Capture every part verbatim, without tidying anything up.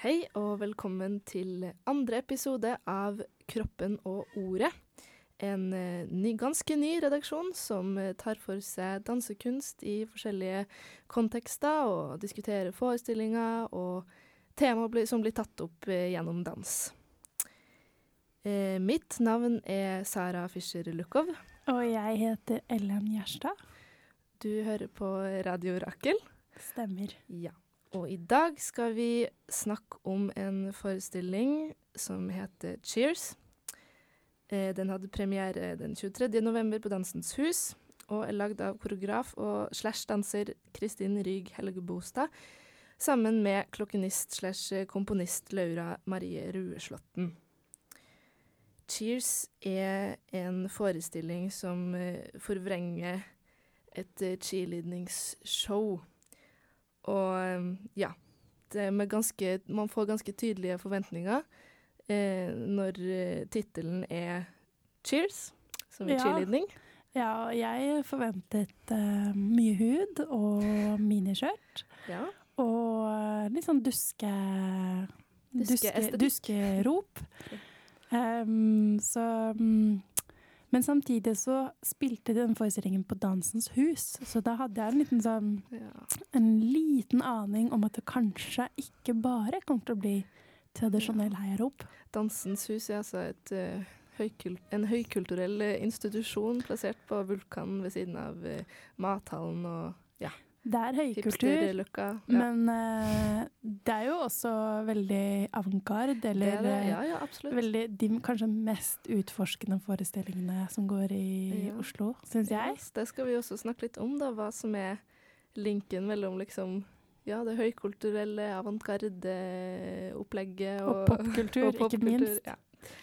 Hei og velkommen til andre episode av Kroppen og ordet. En eh, ny, ganske ny redaksjon som eh, tar for seg dansekunst i forskjellige kontekster og diskuterer forestillinger og tema bli, som blir tatt opp eh, gjennom dans. Eh, mitt navn er Sara Fischer-Lukov. Og jeg heter Ellen Gjerstad. Du hører på Radio Rakel. Stemmer. Ja. Og i dag skal vi snakke om en forestilling som heter Cheers. Eh, den hadde premiere den tjuetredje november på Dansens Hus, og er lagd av koreograf og slash-danser Kristin Ryg Helgebostad, sammen med klokkenist slash komponist Laura Marie Rueslåtten. Cheers er en forestilling som eh, forvrenger et eh, cheerleadingsshow. Og ja, det med ganske, man får ganske tydelige forventninger eh, når eh, titelen er Cheers, som er Ja. cheerleading. Ja, jeg forventet uh, mye hud og miniskjørt. Ja. Og uh, litt sånn duske... Duske, Duskeestetikk. duskerop. Um, så... Um, men samtidig så spilte den forestillingen på Dansens Hus, så da hadde jeg en liten sånn, Ja. en liten aning om at det kanskje ikke bare kommer til å bli tradisjonell heiarop. Dansens Hus er altså et, eh, høykul en høykulturell eh, institusjon plassert på Vulkan ved siden av eh, mathallen og ja, Det er høykultur, hipsterløkka. Ja. men eh, det er jo også veldig avantgarde, Det eller er det. Ja, ja, absolutt. veldig, de kanskje mest utforskende forestillingene som går i Ja. Oslo, synes jeg. Ja, det skal vi også snakke litt om, da, hva som er linken mellom liksom, ja, det høykulturelle, avantgarde-opplegget og, Og popkultur, og ikke minst. Ja.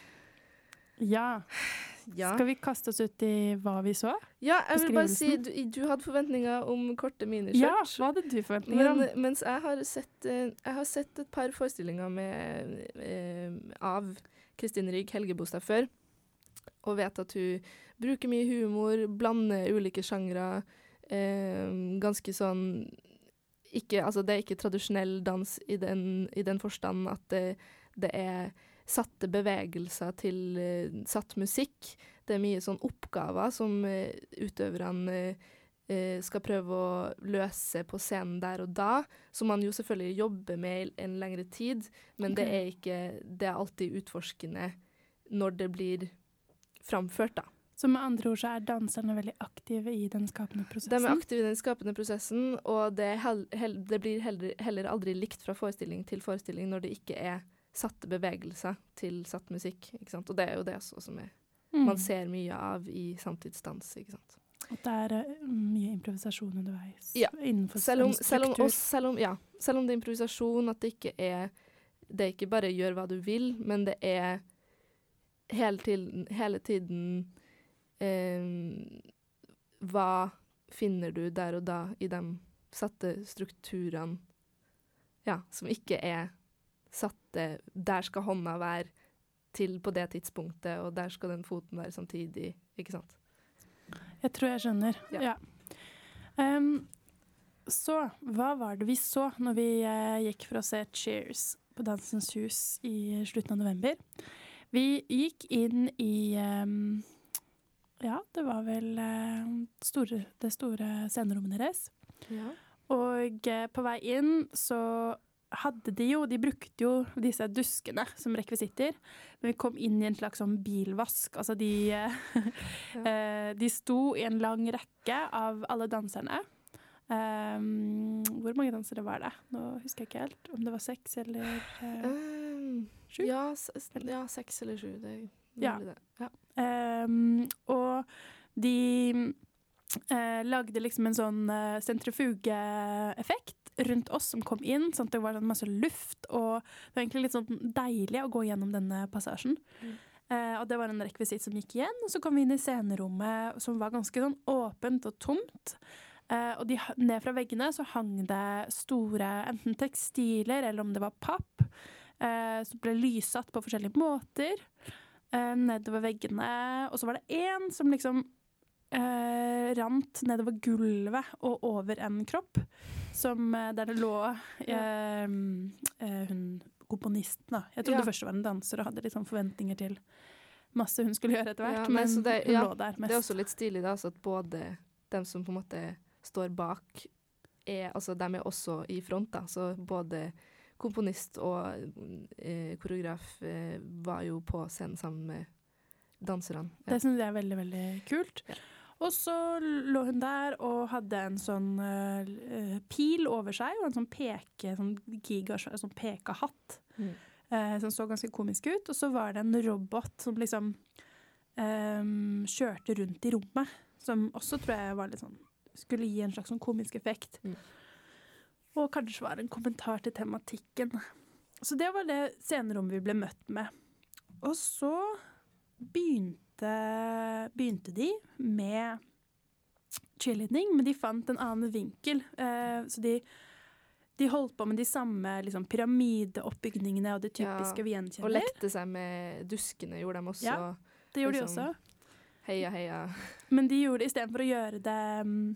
Ja. Ja. Skal vi kaste oss ut i hva vi så? ja, jeg vil bare si, Beskrivelsen? du, du hadde forventninger om korte miniskjørt. Ja, hva hadde du forventninger om? Men, mens jeg har, sett, eh, jeg har sett et par forestillinger med, eh, av Kristin Ryg Helgebostad før, og vet at hun bruker mye humor, blander ulike sjangre, eh, ganske sånn, ikke, altså det er ikke tradisjonell dans i den, i den forstand at det, det er satte bevegelser til uh, satt musikk. Det er mye sånn oppgaver som uh, utøverne uh, skal prøve å løse på scenen der og da, som man jo selvfølgelig jobber med i en lengre tid, men Ok. det er ikke, det er alltid utforskende når det blir framført da. Så med andre ord så er danserne veldig aktive i den skapende prosessen. De er aktive i den skapende prosessen, og det, er hel, hel, det blir heller, heller aldri likt fra forestilling til forestilling når det ikke er satte bevegelser til satt musikk, ikke sant? Og det er jo det også som er, Mm. man ser mye av i samtidsdans, ikke sant? At det er uh, mye improvisasjon underveis. Ja. Innenfor Selv om, en selv om, struktur. og selv om, ja, selv om det er improvisasjon, at det ikke er, det er ikke bare gjør hva du vil, men det er hele tiden, hele tiden eh, hva finner du der og da i de satte strukturene, ja, som ikke er satte, der skal hånda være til på det tidspunktet, og der skal den foten være samtidig, ikke sant? Jeg tror jeg skjønner, Ja. ja. Um, så, hva var det vi så når vi uh, gikk for å se Cheers på Dansens Hus i slutten av november? Vi gikk inn i, um, ja, det var vel uh, store, det store scenerommet deres. Ja. Og uh, på vei inn så hadde de jo, de brukte jo disse duskene som rekvisitter, men vi kom inn i en slags sånn bilvask, altså de, eh, de sto i en lang rekke av alle danserne. Um, hvor mange dansere var det? Nå husker jeg ikke helt, om det var seks eller eh, Um, Sju? ja, s- ja, seks eller sju, det er Ja. mulig det. Ja. Um, og de eh, lagde liksom en sånn eh, sentrifugeeffekt rundt oss som kom inn, sånn at det var sånn masse luft, og det var egentlig litt sånn deilig å gå gjennom denne passasjen. Mm. Eh, og det var en rekvisitt som gikk igjen, og så kom vi inn i scenerommet som var ganske sånn åpent og tomt. Eh, og de, ned fra veggene så hang det store, enten tekstiler eller om det var papp, eh, som ble lyssatt på forskjellige måter. eh, nedover veggene, og så var det en som liksom eh, rant nedover gulvet og over en kropp, som, eh, der det lå eh, eh, hun komponisten. Da. Jeg trodde Ja. først det var en danser og hadde litt sånn forventninger til masse hun skulle gjøre etter hvert, Ja, men men så det- hun ja, lå der mest. Det er også litt stilig da, så at både dem som på en måte står bak, er, altså de er også i front da, så både komponist og eh, koreograf eh, var jo på scenen sammen med danserne. Ja. Det synes jeg er veldig, veldig kult. Ja. Og så lå hun der og hadde en sånn uh, pil over seg, og en sånn peke, sånn gigasvær, sånn pekahatt, Mm. uh, som så ganske komisk ut. Og så var det en robot som liksom um, kjørte rundt i rommet, som også tror jeg var litt sånn, skulle gi en slags sånn komisk effekt. Mm. Og kanskje var det en kommentar til tematikken. Så det var det scenerommet vi ble møtt med. Og så begynte, begynte de med cheerleading, men de fant en annen vinkel. Eh, så de, de holdt på med de samme liksom, pyramideoppbygningene og det typiske Ja, vi Og gjenkjenner. lekte seg med duskene gjorde de også. Ja, Det gjorde liksom- de også. Heia, heia. Men de gjorde det i stedet for å gjøre det um,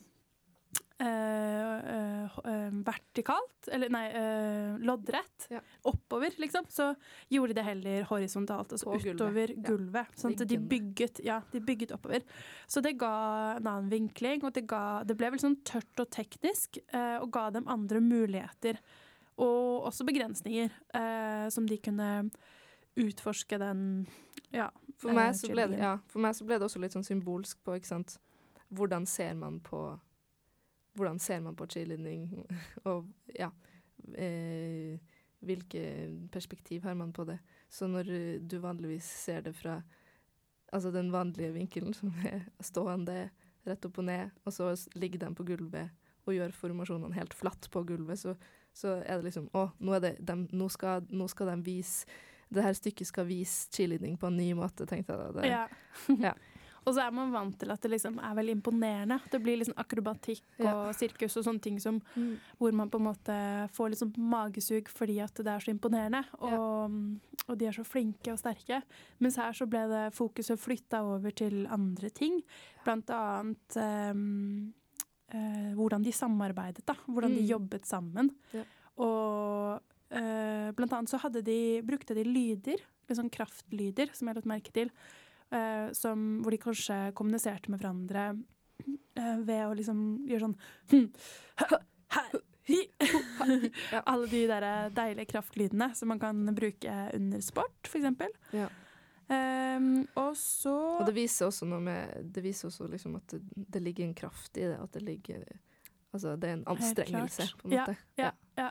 uh, uh, uh, vertikalt, eller nei, uh, loddrett, Ja. oppover liksom, så gjorde de det heller horisontalt, altså På gulvet. utover Ja. gulvet. Sånn at de Liggende. bygget, ja, de bygget oppover. Så det ga en annen vinkling, og det, ga, det ble vel sånn tørt og teknisk, uh, og ga dem andre muligheter. Og også begrensninger, uh, som de kunne utforske den, ja, For eh, meg, så ble det, cheerleadingen. ja, for meg så ble det også litt sånn symbolsk på, ikke sant? Hvordan ser man på hvordan ser man på cheerleading, og ja, eh, hvilke perspektiv har man på det. Så når eh, du vanligvis ser det fra altså den vanlige vinkelen, som er stående rett opp og ned, og så s- ligger de på gulvet og gjør formasjonene helt flatt på gulvet, så, så er det liksom, å, nå, er det dem, nå, skal, nå skal de vise, det her stykket skal vise cheerleading på en ny måte, tenkte jeg da. Det, Ja. Ja. Og så er man vant til at det liksom er veldig imponerende. Det blir liksom akrobatikk og Ja. sirkus og sånne ting som, Mm. hvor man på en måte får litt sånn magesug fordi at det er så imponerende, og, og de er så flinke og sterke. Mens her så ble det fokuset flyttet over til andre ting, blant annet um, eh, hvordan de samarbeidet, da. Hvordan de Mm. jobbet sammen. Ja. Og eh, blant annet så hadde de, brukte de lyder, litt sånn kraftlyder, som jeg har lagt merke til, eh, som, hvor de kanskje kommuniserte med hverandre eh, ved å liksom gjøre sånn hm, ha, ha, hi. Ja. Alle de der deilige kraftlydene som man kan bruke under sport, for eksempel. Ja. Um, og så Og det viser også noe med, det viser også liksom at det, det ligger en kraft i det, at det ligger, altså det er en anstrengelse, klart. på en Ja, måte. Ja, ja.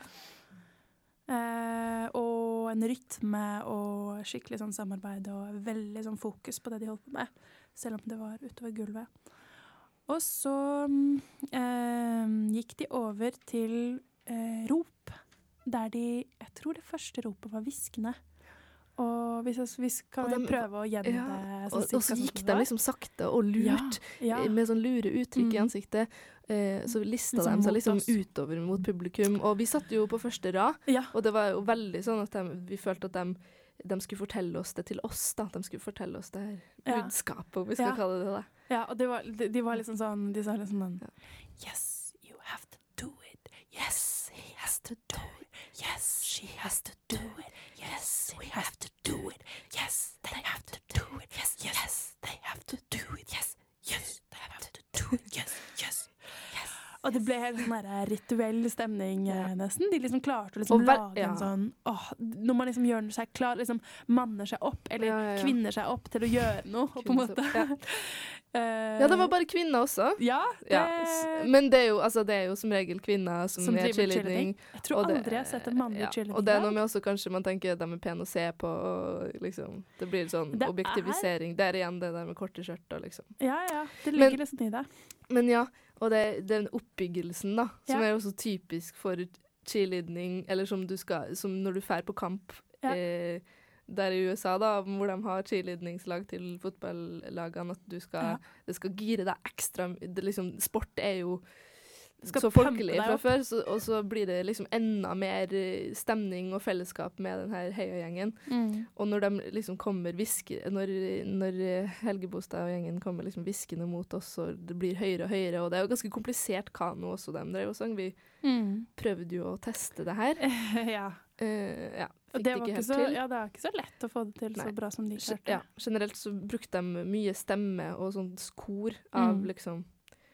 Eh, og en rytme og skikkelig sånn samarbeid og veldig sånn fokus på det de holdt på med, selv om det var utover gulvet. Og så mm, eh, gikk de over til eh, rop, der de, jeg tror det første ropet var hviskende. Og hvis jeg, hvis kan Og vi dem- prøve å gjenne Ja, det Og, og så gikk de liksom sakte og Ja, lurt, ja. eh, med sånn lure uttrykk i Mm. ansiktet. Eh, så lista Liksom de seg mot liksom oss. utover mot publikum. Og vi satt jo på første rad, Ja, og det var jo veldig sånn at de, vi følte at de, de skulle fortelle oss det til oss, da. De skulle fortelle oss det her Ja. budskapet, om vi skal Ja. kalle det det. ja, og de var, de, de var liksom sånn, de sa liksom sånn, Ja. yes, you have to do it. Yes, he has to do it. Yes, she has to do it. Yes, we have to do it. Yes, they have to do it. Yes, yes, they have to do it. Yes, yes, they have to do it. Yes, yes, yes. Og det ble helt sånn der rituell stemning eh, Ja. nesten. De liksom klarte å liksom Og vel- lage ja. en sånn, åh, når man liksom gjør seg klar, liksom manner seg opp, eller Ja, ja, ja. kvinner seg opp til å gjøre noe, på en Kvinner måte. seg opp, Eh, Ja, det var bare kvinner også. Ja, det, Ja. s- Men det er, jo, altså, det er jo som regel kvinner som, Som er driver cheerleading. jeg tror og det- aldri jeg har sett en mannlig ja, cheerleading. Og det er noe med også kanskje man tenker at de er pene å se på, og liksom, det blir sånn Det er- objektivisering. Det er igjen det der med korte skjørter, liksom. Ja, ja, det Men- ligger liksom i det. Men ja, og det, den oppbyggelsen da, som Ja. er også typisk for cheerleading, eller som du skal, som når du fer på kamp, Ja. eh, der i U S A da, hvor de har cheerleadingslag til fotballagene, at du skal, Ja. det skal gire deg ekstra. Det liksom, sport er jo Skal så pumpe folkelig deg fra opp. før, så, og så blir det liksom enda mer eh, stemning og fellesskap med den her heiagjengen. Mm. Og når de liksom kommer viske, når, når eh, Helge Bostad og gjengen kommer liksom viskende mot oss, og det blir høyere og høyere, og det er jo ganske komplisert kano også, de drev og sang. Vi Mm. prøvde jo å teste det her. ja. Eh, ja, Og fikk det det var ikke ikke helt så, til. ja, det var ikke så lett å få det til Nei. så bra som de Ge- klarte. Ja, generelt så brukte de mye stemme og sånn kor av Mm. liksom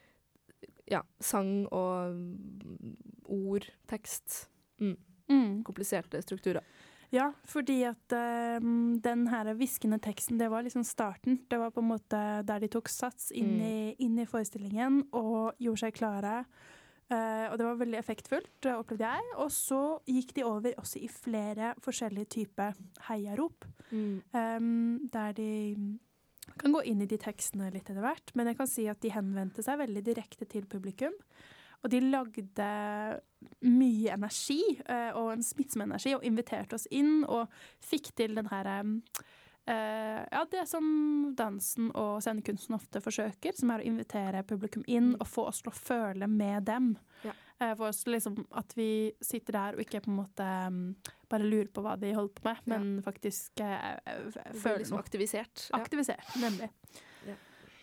ja, sang og mm, ord, tekst. Mm. Mm. Kompliserte strukturer. Ja, fordi at eh, den her hviskende teksten, det var liksom starten. Det var på en måte der de tok sats inn, Mm. i, inn i forestillingen og gjorde seg klare. Eh, og det var veldig effektfullt, det opplevde jeg. Og så gikk de over også i flere forskjellige typer heiarop. Mm. Um, der de kan gå inn i de tekstene litt etter hvert, men jeg kan si at de henvendte seg veldig direkte til publikum. Og de lagde mye energi, eh, og en smittsom energi, og inviterte oss inn, og fikk til den her eh, ja, det som dansen og scenekunsten ofte forsøker, som er å invitere publikum inn Mm. og få oss til å føle med dem. Ja. Eh, for oss liksom at vi sitter der og ikke på en måte um, bare lurer på hva de holder på med, Ja. men faktisk eh, f- Føler føler liksom noe. aktivisert. Ja. Aktivisert, nemlig. Ja.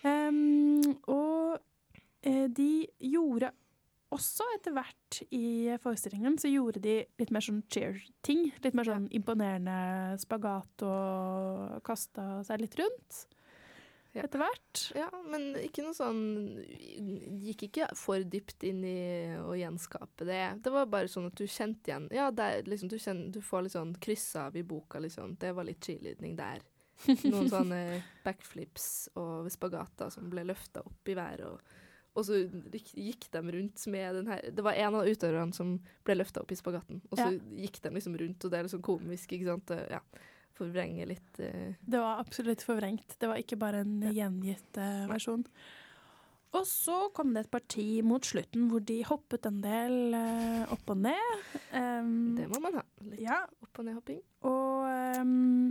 Um, og eh, de gjorde også etter hvert i forestillingen, så gjorde de litt mer sånn cheer-ting. Litt mer sånn imponerende spagat og kasta seg litt rundt. Ja. Etter hvert. Ja, men ikke noe sånn gikk ikke for dypt inn i å gjenskape det. Det var bare sånn at du kjente igjen. Ja, det er liksom, du, kjenner, du får litt sånn kryss av i boka, liksom. Det var litt cheerleading der. Noen sånne backflips og spagater som ble løfta opp i været. Og, og så gikk, gikk de rundt med den her. Det var en av utøverne som ble løfta opp i spagaten. Og så Ja. gikk de liksom rundt, og det er liksom komisk, ikke sant? Det, ja, forvrenge litt. eh. Det var absolutt forvrengt. Det var ikke bare en gjengitt eh, versjon. Og så kom det et parti mot slutten hvor de hoppet en del eh, opp og ned. Um, Det må man ha. Litt ja, opp- og nedhopping. og um,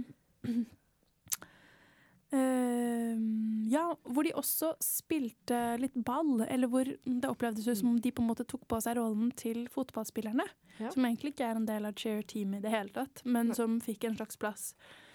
um, ja, hvor de også spilte litt ball, eller hvor det opplevdes ut som om de på en måte tok på seg rollen til fotballspillerne, Ja. som egentlig ikke er en del av cheer-teamet i det hele tatt, men Nei. som fikk en slags plass.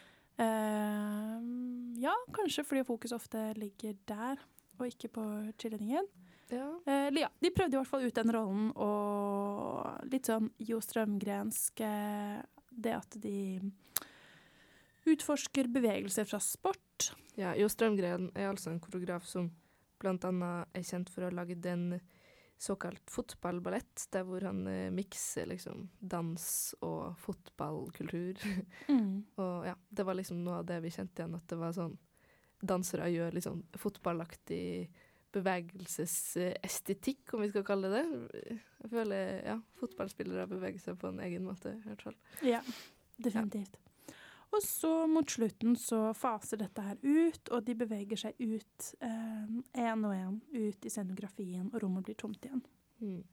Um, ja, kanskje fordi fokus ofte ligger der, og ikke på cheerleadingen. Ja. Eh, eller ja, de prøvde i hvert fall ut den rollen, og litt sånn Jo Strømgrensk, eh, det at de utforsker bevegelser fra sport. Ja, Jo Strømgren er altså en koreograf som blant annet er kjent for å ha laget en såkalt fotballballett, der hvor han eh, mikser liksom dans og fotballkultur. Mm. Og ja, det var liksom noe av det vi kjente igjen, at det var sånn, dansere gjør liksom fotballaktig bevegelsesestetikk, om vi skal kalle det det. Jeg føler, ja, fotballspillere beveger seg på en egen måte, i hvert fall. Ja, definitivt. Og så mot slutten så faser dette her ut, og de beveger seg ut én eh, og én ut i scenografien, og rommet blir tomt igjen. Mm.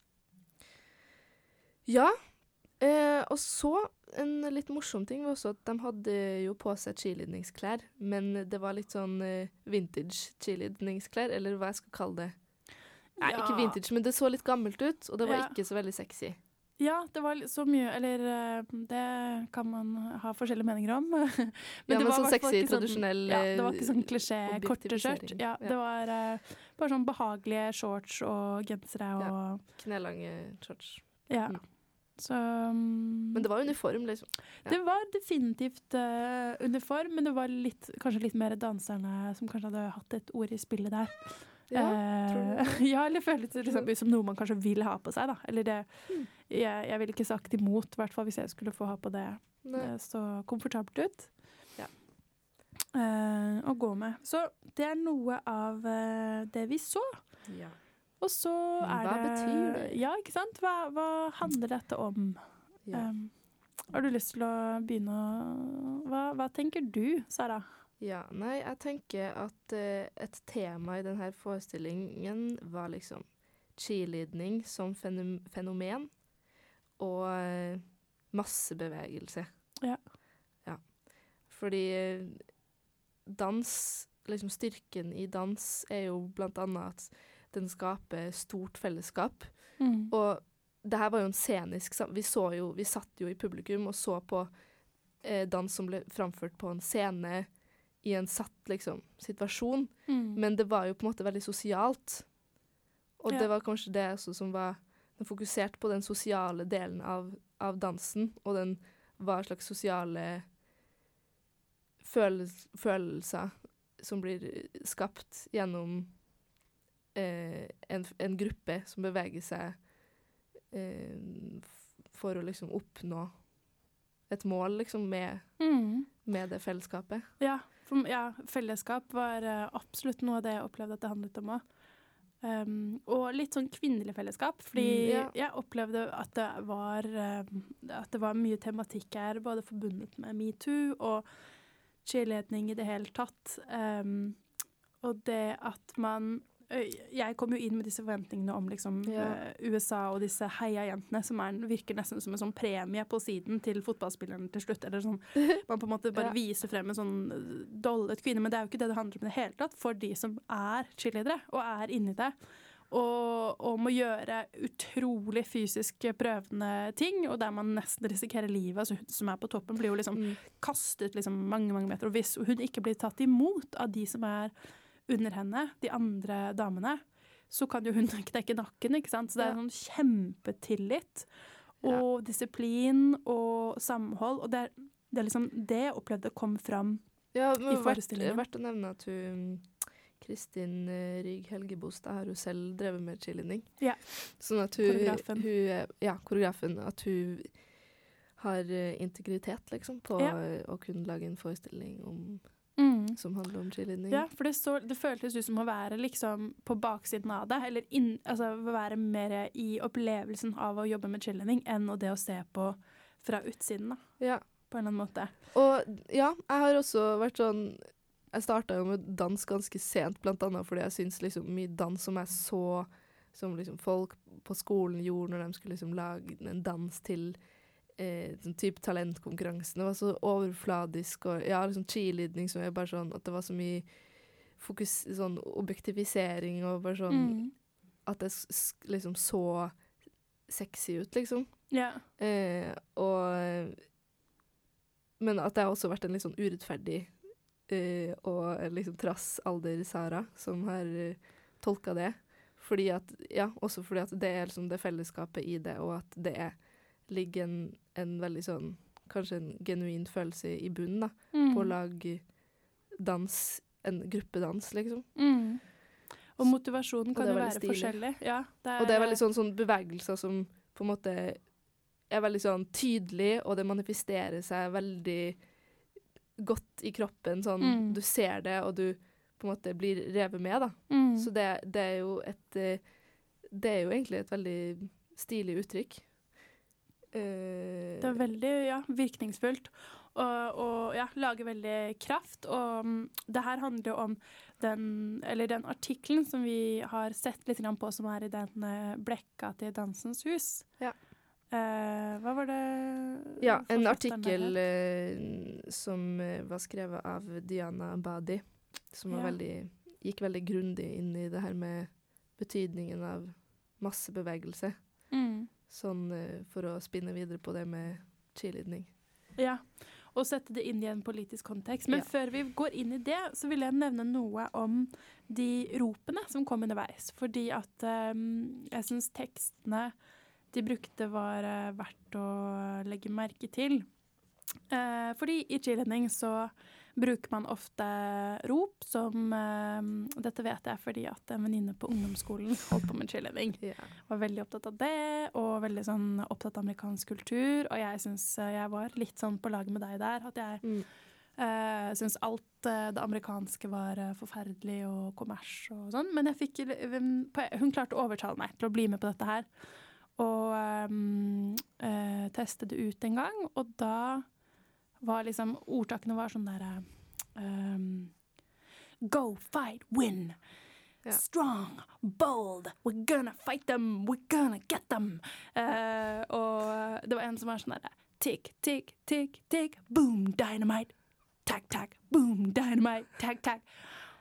Ja, eh, og så en litt morsom ting var også at de hadde jo på seg cheerleadningsklær, men det var litt sånn eh, vintage cheerleadningsklær, eller hva jeg skal kalle det. Nei, Ja. ikke vintage, men det så litt gammelt ut, og det var Ja. ikke så veldig sexy. Ja, det var litt så mye, eller eh, det kan man ha forskjellige meninger om. men Ja, men det var sånn i hvert fall sexy, ikke sånn- tradisjonell, Ja, det var eh, ikke sånn klisjé, korte skjørt. objektifisering. Ja, Ja. det var eh, bare sånn behagelige shorts og gensere og Knelange shorts. ja. Mm. Så um, Men det var uniform, liksom. ja. det var definitivt eh, uniform, men det var litt, kanskje litt mer danserne som kanskje hadde hatt et ord i spillet der. Ja, Eh, tror du det? ja, eller føles det liksom ut som noe man kanskje vil ha på seg, da. Eller det, Mm. jeg, jeg ville ikke sagt imot, i hvert fall hvis jeg skulle få ha på det. Nei. Det så komfortabelt ut. Ja. Eh, å gå med. Så det er noe av eh, det vi så. Ja. Og så Men er hva det betyr det? Ja, ikke sant? Hva, hva handler dette om? Ja. Um, har du lyst til å begynne å Hva, hva tenker du, Sara? Ja, nei, jeg tenker at eh, et tema i denne forestillingen var liksom cheerleading som fenom fenomen og eh, massebevegelse. Ja. Ja. Fordi eh, dans, liksom styrken i dans er jo blant annet at den skaper stort fellesskap. Mm. Og det her var jo en scenisk sam- vi så jo, vi satt jo i publikum og så på eh, dans som ble framført på en scene i en satt liksom, situasjon, Mm. men det var jo på en måte veldig sosialt. Og Ja. det var kanskje det også som var den fokuserte på den sosiale delen av, av dansen, og den hva slags sosiale følels følelser som blir skapt gjennom eh, en, en gruppe som beveger seg eh, f- for å liksom oppnå et mål liksom med, Mm. med det fellesskapet. Ja, for, ja, fellesskap var eh, absolutt noe av det jeg opplevde at det handlet om også. Um, og litt sånn kvinnelig fellesskap, fordi Mm, ja. jeg opplevde at det var eh, at det var mye tematikk her, både forbundet med MeToo og cheerleading i det hele tatt. Um, og det at man ø, Jeg kom jo inn med disse forventningene om liksom, Ja. eh, U S A og disse heiajentene som er, virker nesten som en sånn premie på siden til fotballspillerne til slutt. Eller sånn, man på en måte bare Ja. viser frem en sånn eh, dollet kvinne, men det er jo ikke det det handler om i det hele tatt, for de som er cheerleadere og er inni det. Og, og må gjøre utrolig fysisk prøvende ting, og der man nesten risikerer livet. Altså hun som er på toppen, blir jo liksom Mm. kastet liksom mange, mange meter. Og hvis hun ikke blir tatt imot av de som er under henne, de andre damene, så kan jo hun knekke nakken, ikke sant? Så det er Ja. en sånn kjempetillit og disiplin og samhold. Og det er, det er liksom det jeg opplevde kom fram. Ja, I men verdt, forestillingen. verdt å nevne at hun Kristin eh, Rygg Helgebostad har jo selv drevet med cheerleading. Ja. Sånn at hun, Koreografen. hun eh, Ja, koreografen. At hun har eh, integritet, liksom, på Ja. eh, å kunne lage en forestilling om, Mm. som handler om cheerleading. Ja, for det, så, det føltes ut som å være liksom på baksiden av det, eller inn, altså være mer i opplevelsen av å jobbe med cheerleading enn å det å se på fra utsiden, da, Ja. på en eller annen måte. Og ja, jeg har også vært sånn Jeg starta jo med dans ganske sent, blant annet fordi jeg syns liksom mye dans som jeg så som liksom folk på skolen gjorde når de skulle liksom lage en dans til eh, sånn type talentkonkurransen. Det var så overfladisk, og ja, liksom cheerleading som er bare sånn at det var så mye fokus, sånn objektivisering og bare sånn Mm. at det s- s- liksom så sexy ut, liksom. Ja. Eh, og Men at det har også vært en litt sånn urettferdig eh, og en liksom trass alder Sara som har uh, tolka det. Fordi at, ja, også fordi at det er liksom det fellesskapet i det, og at det er, ligger en, en veldig sånn kanskje en genuin følelse i bunnen da, Mm. på å lage dans, en gruppedans, liksom. Mm. Og motivasjonen Og kan det er jo veldig være stilig. forskjellig. Ja, det er, Og det er veldig sånn, sånn bevegelser som på en måte er veldig sånn tydelig, og det manifesterer seg veldig godt i kroppen. Sånn, Mm. du ser det, og du på en måte blir revet med, da. mm. Så det, det er jo et eh, Det er jo egentlig et veldig stilig uttrykk. Eh, Det er veldig ja, virkningsfullt. Og, og ja, lager veldig kraft. Og mm, det her handler jo om den, eller den artikkelen som vi har sett litt grann på, som er i den eh, blekka til Dansens Hus. Ja. Eh, hva var det ja, en forfatteren artikkel het? eh, som eh, var skrevet av Diana Badi, som var Ja. veldig, gikk veldig grundig inn i det her med betydningen av massebevegelse. Mm. Sånn eh, for å spinne videre på det med cheerleading. Ja, og sette det inn i en politisk kontekst. Men Ja. før vi går inn i det, så vil jeg nevne noe om de ropene som kom underveis. Fordi at um, jeg syns tekstene de brukte var uh, verdt å legge merke til. Eh, fordi i cheerleading så bruker man ofte rop som eh, Dette vet jeg fordi at en venninne på ungdomsskolen holdt på med cheerleading. Ja. Var veldig opptatt av det, og veldig sånn opptatt av amerikansk kultur. Og jeg syns jeg var litt sånn på lag med deg der. At jeg Mm. uh, syns alt eh, det amerikanske var eh, forferdelig og kommers og sånn. Men jeg fikk, hun, hun klarte å overtale meg til å bli med på dette her. Og um, eh, teste det ut en gang. Og da var liksom ordtakene var sånn der um, Go, fight, win. Ja. Strong, bold, we're gonna fight them, we're gonna get them. Eh, og det var en som var sånn der Tick, tick, tick, tick, boom, dynamite. Tack, tack, boom, dynamite, tack, tack.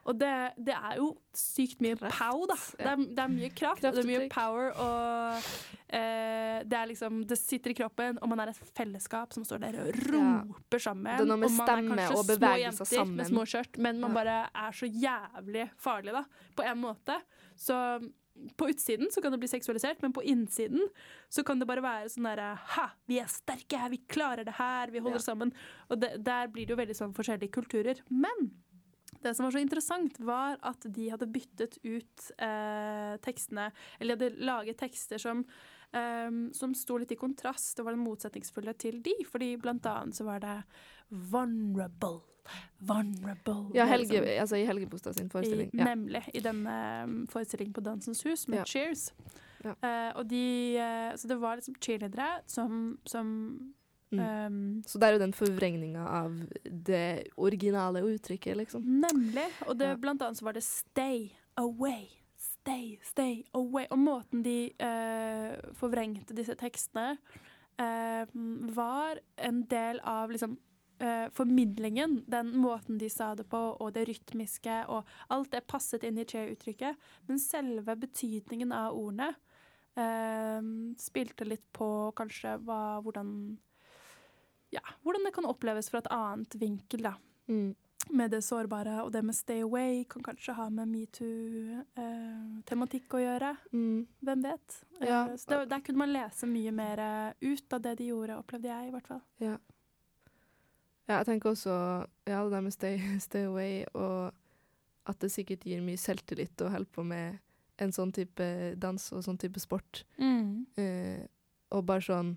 Og det, det er jo sykt mye Kraft, pow, da. ja. Det, er, det er mye kraft, og det er mye Kraftuttrykk. power, og eh, det er liksom Det sitter i kroppen, og man er et fellesskap som står der og roper sammen. Det er noe med og man stemme er kanskje og bevegelser små jenter sammen. med små skjørt, men man Ja. bare er så jævlig farlig, da. På en måte. Så på utsiden så kan det bli seksualisert, men på innsiden så kan det bare være sånn derre ha, vi er sterke, vi klarer det her, vi holder Ja. sammen. Og det, der blir det jo veldig sånn forskjellige kulturer. Men det som var så interessant, var at de hadde byttet ut eh, tekstene, eller de hadde laget tekster som, eh, som sto litt i kontrast og var motsetningsfulle til de, fordi blant annet så var det vulnerable. Vulnerable. Ja, Det er Helge, liksom- altså i Helge Bostad sin i, forestilling. Ja. Nemlig, i denne um, forestillingen på Dansens Hus med Ja. Cheers. Ja. Eh, og de, eh, så det var liksom cheerleadere som, som Mm. um, Så det er jo den forvrengninga av det originale uttrykket, liksom. Nemlig. Og det, Ja. blant annet så var det stay away. Stay, stay away. Og måten de eh, forvrengte disse tekstene eh, var en del av liksom eh, formidlingen, den måten de sa det på, og det rytmiske, og alt det passet inn i che-uttrykket. Men selve betydningen av ordene eh, spilte litt på kanskje hva, hvordan ja, hvordan det kan oppleves fra et annet vinkel, da. Mm. Med det sårbare, og det med stay away kan kanskje ha med metoo-tematikk å gjøre. Mm. Hvem vet? Ja. Eh, Så det, der kunne man lese mye mer eh, ut av det de gjorde, opplevde jeg i hvert fall. Ja. ja, jeg tenker også ja, det der med stay, stay away, og at det sikkert gir mye selvtillit å holde på med en sånn type dans og sånn type sport. Eh, og bare sånn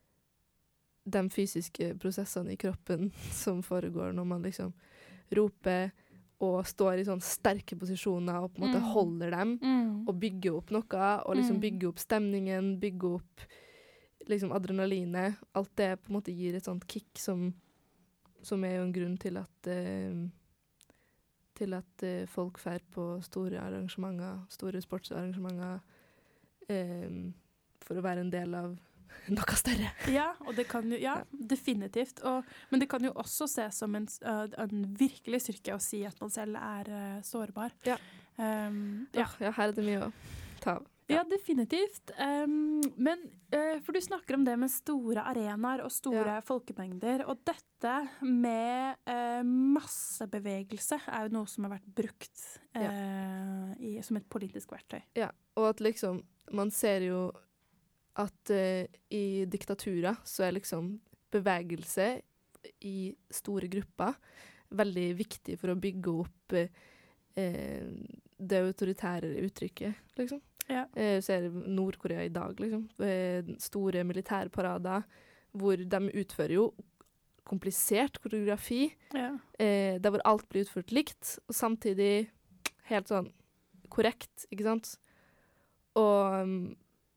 de fysiske prosessene i kroppen som foregår når man liksom roper og står i sånn sterke posisjoner og på en måte Mm. holder dem og bygger opp noe, og liksom Mm. bygger opp stemningen, bygger opp liksom adrenalinet. Alt det på en måte gir et sånt kick som, som er jo en grunn til at eh, til at eh, folk fer på store arrangementer, store sportsarrangementer, eh, for å være en del av noe større. Ja, og det kan jo, ja, definitivt. Og, men det kan jo også ses som en, s- øh, en virkelig styrke å si at man selv er øh, sårbar. Ja. Um, Ja, ja. ja, her er det mye å ta av. Ja, definitivt. Um, men uh, for du snakker om det med store arenaer og store Ja. folkemengder, og dette med uh, massebevegelse er jo noe som har vært brukt uh, i, som et politisk verktøy. Ja, og at liksom, man ser jo at eh, i diktaturer så er liksom bevegelse i store grupper veldig viktig for å bygge opp eh, det autoritære uttrykket, liksom. Ja. Eh, ser Nord-Korea i dag, liksom. Eh, store militærparader hvor de utfører jo komplisert koreografi, Ja. eh, der hvor alt blir utført likt, og samtidig helt sånn korrekt, ikke sant? Og um,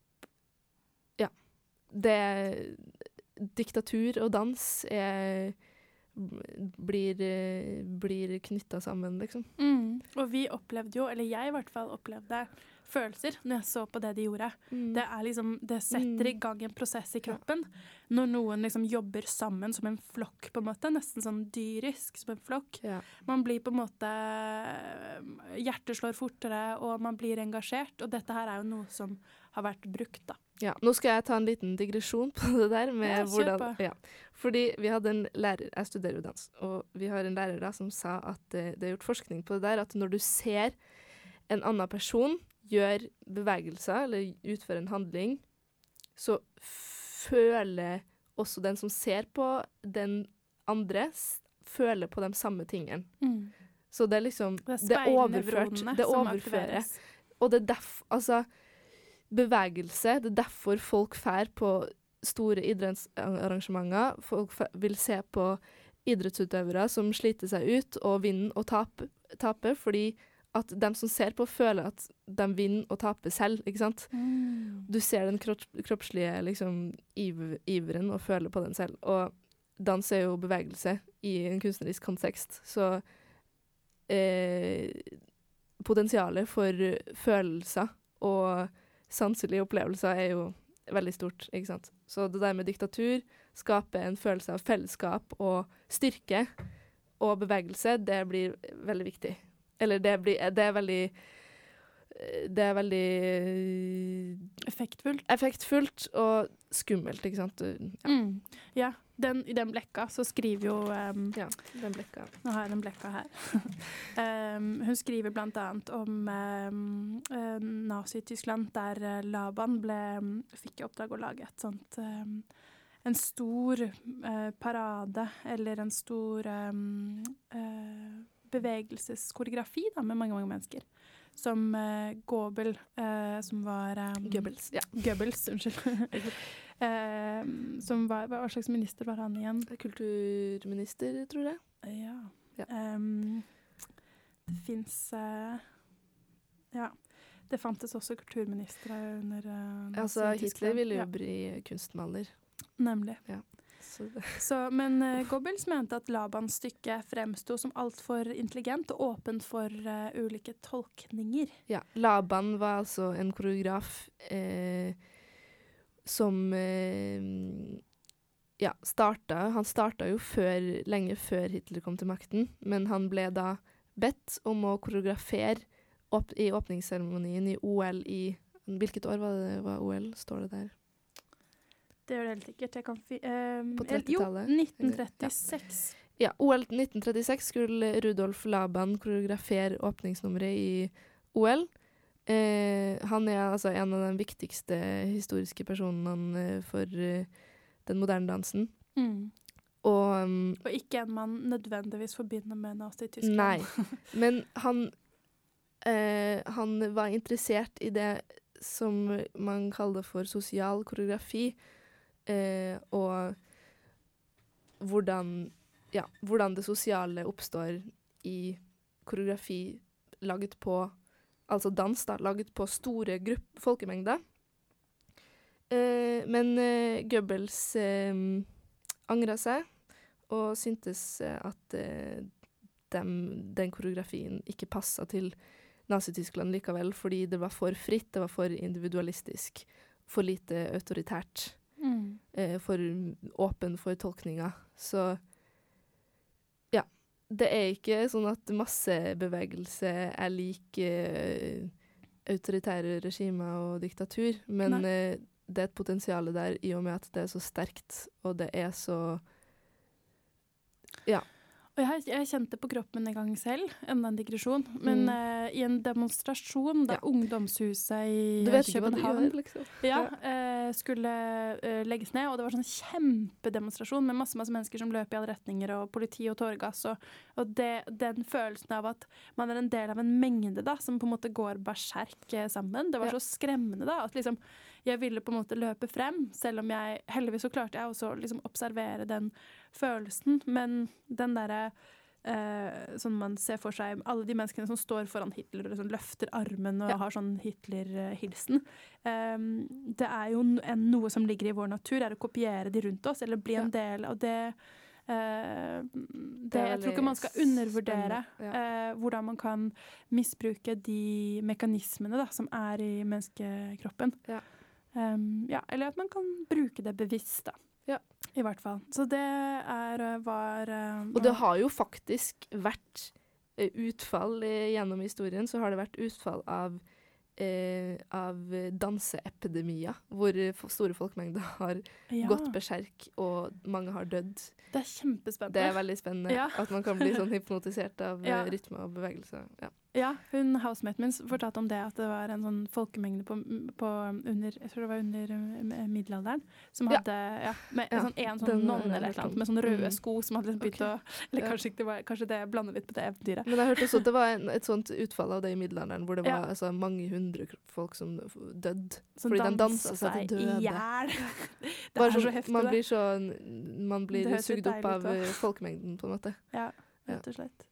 ja, det diktatur og dans er blir, eh, blir knytta sammen, liksom. Mm. Og vi opplevde jo, eller jeg i hvert fall opplevde følelser når jeg så på det de gjorde. Mm. Det er liksom, det setter i gang en prosess i kroppen. Når noen liksom jobber sammen som en flokk, på en måte. Nesten sånn dyrisk som en flokk. Ja. Man blir på en måte hjertet slår fortere, og man blir engasjert. Og dette her er jo noe som har vært brukt, da. Ja, nå skal jeg ta en liten digresjon på det der med Ja, kjør hvordan, på. ja. Fordi vi hadde en lærer, jeg studerer jo dans, og vi har en lærer da som sa at eh, det er gjort forskning på det der, at når du ser en annen person gjør bevegelser, eller utfører en handling, så føler også den som ser på den andre, s- føler på de samme tingene. Så det er liksom, Det er det er overført, speilnevronene det som overfører. aktiveres. Og det er derfor, altså, bevegelse, det er derfor folk fær på store idrettsarrangementer. Folk fær, vil se på idrettsutøvere som sliter seg ut og vinner og taper, taper, fordi at de som ser på føler at de vinner og taper selv, ikke sant? Mm. Du ser den kropp, kroppslige liksom, iv, iveren og føler på den selv. Og dans er jo bevegelse i en kunstnerisk kontekst, så eh, potensialet for følelser og sanselige opplevelser er jo veldig stort, ikke sant? Så det der med diktatur skaper en følelse av fellesskap og styrke og bevegelse, det blir veldig viktig. Eller det, blir, det er veldig Det er veldig Effektfullt. effektfullt og skummelt, ikke sant? Ja, Mm. Ja, den, i den blekka så skriver jo um, ja den blekka. Nå har jeg den blekka her. um, hun skriver blant annet om um, uh, Nazi-Tyskland, der uh, Laban ble, um, fikk i oppdrag å lage et sånt um, en stor uh, parade, eller en stor um, uh, bevegelseskoreografi da, med mange, mange mennesker. Som uh, Goebbels, uh, som var um, Goebbels, ja. Goebbels, unnskyld. uh, som var, hva slags minister var han igjen? Kulturminister, tror jeg. Ja. Ja. Um, det finnes uh, ja. Det fantes også kulturministre under uh, Altså, Hitler ville jo ja. bli kunstmaler. Nemlig. Ja. Så det. Så, men uh, Goebbels mente at Labans stykke fremsto som altfor intelligent og åpent for uh, ulike tolkninger. Ja, Laban var altså en koreograf eh, som eh, ja, starta, han starta jo før, lenge før Hitler kom til makten, men han ble da bedt om å koreografere åp i åpningsseremonien i O L i, hvilket år var det var O L, står det der? Det gjør det helt sikkert. Jeg kan fi, um, På Jo, trettitallet. nitten trettiseks. Ja, O L nitten trettiseks skulle Rudolf Laban koreografere åpningsnummeret i O L. Eh, han er altså en av de viktigste historiske personene for eh, den moderne dansen. Mm. Og, um, Og ikke en man nødvendigvis forbinder med Nazi-Tyskland. nei, men han, eh, han var interessert i det som man kaller for sosial koreografi, eh, og hvordan, ja, hvordan det sosiale oppstår i koreografi laget på, altså dans da, laget på store grupp, folkemengder. Eh, men eh, Goebbels eh, angret seg, og syntes eh, at eh, dem, den koreografien ikke passet til Nazi-Tyskland likevel, fordi det var for fritt, det var for individualistisk, for lite autoritært, Mm. eh, for åpen for tolkninger. Så ja, det er ikke sånn at massebevegelse er lik eh, autoritære regimer og diktatur, men eh, det er et potensial der i og med at det er så sterkt, og det er så ja. Og jeg, jeg kjente på kroppen en gang selv, enda en digresjon, men Mm. uh, i en demonstrasjon da Ja. ungdomshuset i Du vet ikke hva du København gjør, liksom. ja, uh, skulle uh, legges ned, og det var sånn kjempedemonstrasjon med masse, masse mennesker som løp i alle retninger, og politi og tårgass, og, og det, den følelsen av at man er en del av en mengde da, som på en måte går berserk eh, sammen, det var Ja. så skremmende da, at liksom jeg ville på en måte løpe frem, selv om jeg, heldigvis så klarte jeg også å liksom observere den følelsen, men den derre eh, sånn man ser for seg alle de menneskene som står foran Hitler og liksom løfter armen og Ja. har sånn Hitler-hilsen. Um, det er jo no- en, noe som ligger i vår natur, er å kopiere de rundt oss, eller bli Ja. en del, og det eh, det, er jeg tror ikke veldig man skal undervurdere spennende, ja. eh, hvordan man kan misbruke de mekanismene da, som er i menneskekroppen. Ja. Um, ja, eller at man kan bruke det bevisst, da. Ja. I hvert fall. Så det er, var uh, Og det har jo faktisk vært eh, utfall eh, gjennom historien, så har det vært utfall av, eh, av danseepidemier, hvor eh, f- store folkemengder har ja, gått berserk, og mange har dødd. det er kjempespennende. Det er veldig spennende Ja. at man kan bli sånn hypnotisert av Ja. eh, rytme og bevegelse. Ja. Ja, hun housematen min fortalte om det, at det var en sånn folkemengde på, på under, jeg tror det var under eh, middelalderen, som Ja. hadde, ja, med Ja, sånn, en sånn den- nonne eller et eller annet, med sånne røde Mm. sko som hadde liksom begynt Ok. å, eller Ja. kanskje, ikke det var, kanskje det blander litt på det eventyret. Men jeg hørte også at det var en, et sånt utfall av det i middelalderen, hvor det var Ja. altså, mange hundre k- folk som f- døde. Som Fordi de danset danset seg til i døde. hjel. Det Bare er så sånn- heftig, man det. blir så Man blir Det høres sugd litt opp deilig av ut, da. eh, folkemengden, på en måte. Ja, Ja. rett og slett.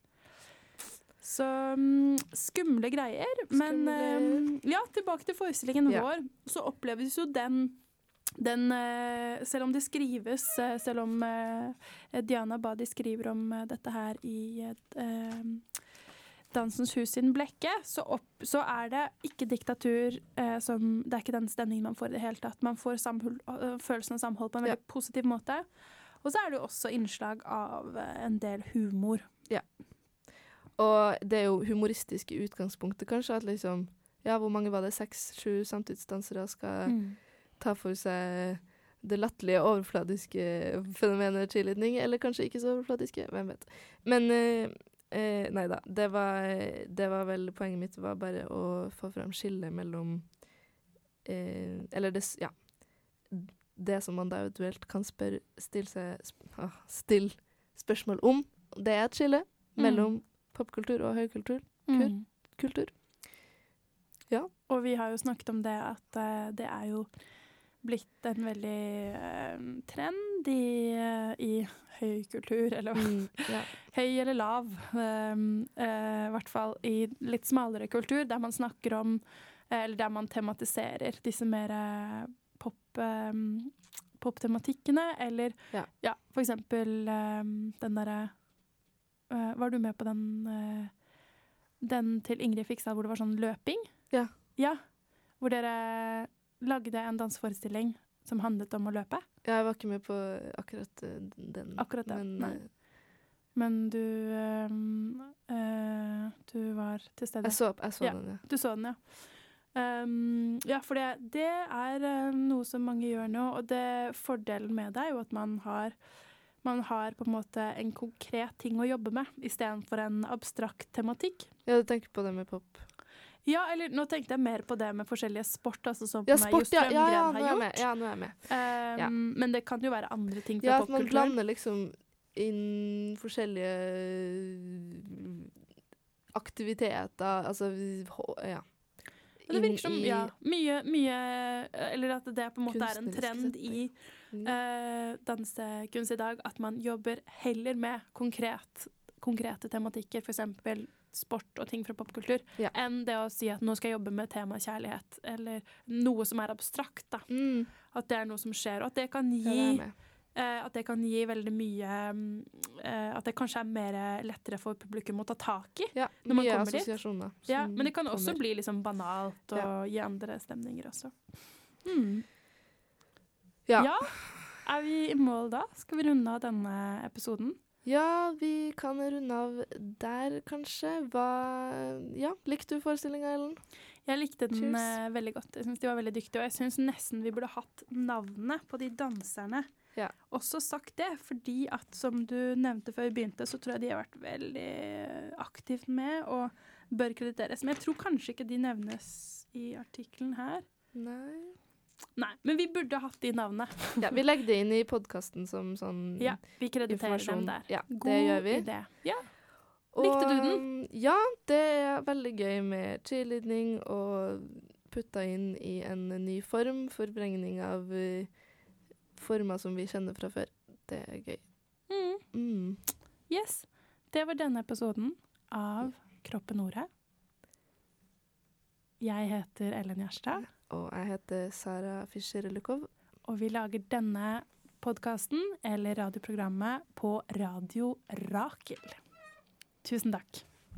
Så mm, skumle greier. Men Skumle. eh, ja, tilbake til forestillingen Ja. vår. Så oppleves jo den, den eh, selv om det skrives, eh, selv om eh, Diana Badi skriver om eh, dette her i eh, Dansens Hus sin blekke, så, opp, så er det ikke diktatur eh, som, det er ikke den stemningen man får i det hele tatt. Man får samhold, øh, følelsen av samhold på en veldig positiv måte. Og så er det jo også innslag av eh, en del humor. Og det er jo humoristisk i utgangspunktet, kanskje, at liksom, ja, hvor mange var det? Seks, sju samtidsdansere skal Mm. ta for seg det latterlige overfladiske fenomenet cheerleading, eller kanskje ikke så overfladiske, hvem vet. Men eh, eh, nei da, det var, det var vel poenget mitt var bare å få frem skillet mellom eh, eller det, s- ja, det som man da eventuelt kan spørre, stille seg sp- ah, stille spørsmål om, det er et skille Mm. mellom popkultur og høykultur. Mm. Kultur. Og vi har jo snakket om det at eh, det er jo blitt en veldig eh, trend i, eh, i høykultur, eller hva? Mm, ja. Høy eller lav. Um, eh, I hvert fall i litt smalere kultur, der man snakker om, eh, eller der man tematiserer disse mer eh, pop, um, poptematikkene, eller Ja. ja, for eksempel um, den derre eh, Var du med på den eh, den til Ingrid Fiksdal hvor det var sånn løping? Ja. Ja, hvor dere lagde en danseforestilling som handlet om å løpe. Jeg var ikke med på akkurat eh, den. Akkurat den, Men nei. eh, Men du um, eh, Du var til stede. jeg så, jeg så Ja. den, ja. Du så den, ja. Um, ja, for det, det er eh, noe som mange gjør nå, og det fordelen med det er jo at man har man har på en måte en konkret ting å jobbe med, istedenfor en abstrakt tematikk. Ja, du tenker på det med pop. Ja, eller nå tenkte jeg mer på det med forskjellige sport, altså som Ja, Jo sport, ja, ja, ja, Strømgren nå er har jeg gjort. med. Ja, nå er jeg med. Um, Ja. Men det kan jo være andre ting fra Ja, at man popkulturen. blander liksom inn forskjellige aktiviteter, altså, hå- ja. Men det virker som Inn i ja, mye, mye Eller at det på en måte er en kunstnerisk trend setting. i Mm. eh, dansekunst i dag, at man jobber heller med konkret, konkrete tematikker, for eksempel sport og ting fra popkultur, Ja. enn det å si at nå skal jeg jobbe med tema kjærlighet, eller noe som er abstrakt, da. Mm. At det er noe som skjer, og at det kan Ja, det er gi jeg med. eh, at det kan gi veldig mye mm, eh, At det kanskje er mer lettere for publikum å ta tak i. Ja, når man mye kommer dit. assosiasjoner. Ja, som men det kan også kommer. bli liksom banalt og Ja. gi andre stemninger også. Mm. Ja. Ja, er vi i mål da? Skal vi runde av denne episoden? Ja, vi kan runde av der, kanskje. Hva Ja, likte du forestillinga, Ellen? Jeg likte den Cheers. eh, veldig godt. Jeg synes de var veldig dyktige, og jeg synes nesten vi burde hatt navnet på de danserne. Ja. Også sagt det, fordi at som du nevnte før vi begynte, så tror jeg de har vært veldig aktivt med og bør krediteres. Men jeg tror kanskje ikke de nevnes i artikkelen her. Nei. Nei, men vi burde hatt de navnene. Ja, vi legger det inn i podkasten som sånn Ja, vi krediterer informasjon. dem der. Ja, det God gjør vi. idé. Ja. Og, Likte du den? Ja, det er veldig gøy med cheerleading og putta inn i en ny form. Forvrengning av uh, former som vi kjenner fra før. Det er gøy. Mm. Mm. Yes. Det var denne episoden av Kroppen Ordet. Jeg heter Ellen Gjerstad, Og jeg heter Sara Fischer-Lukov. og vi lager denne podcasten, eller radioprogrammet, på Radio Rakel. Tusen takk.